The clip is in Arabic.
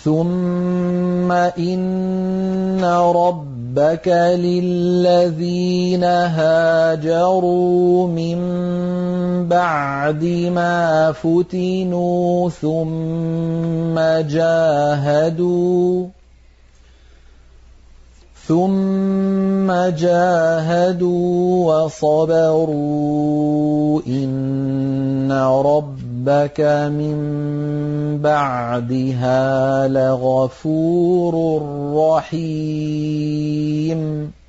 ثُمَّ إِنَّ رَبَّكَ لِلَّذِينَ هَاجَرُوا مِن بَعْدِ مَا فُتِنُوا ثُمَّ جَاهَدُوا وَصَبَرُوا إِنَّ رَبَّكَ مِن بَعْدِهَا لَغَفُورٌ رَّحِيمٌ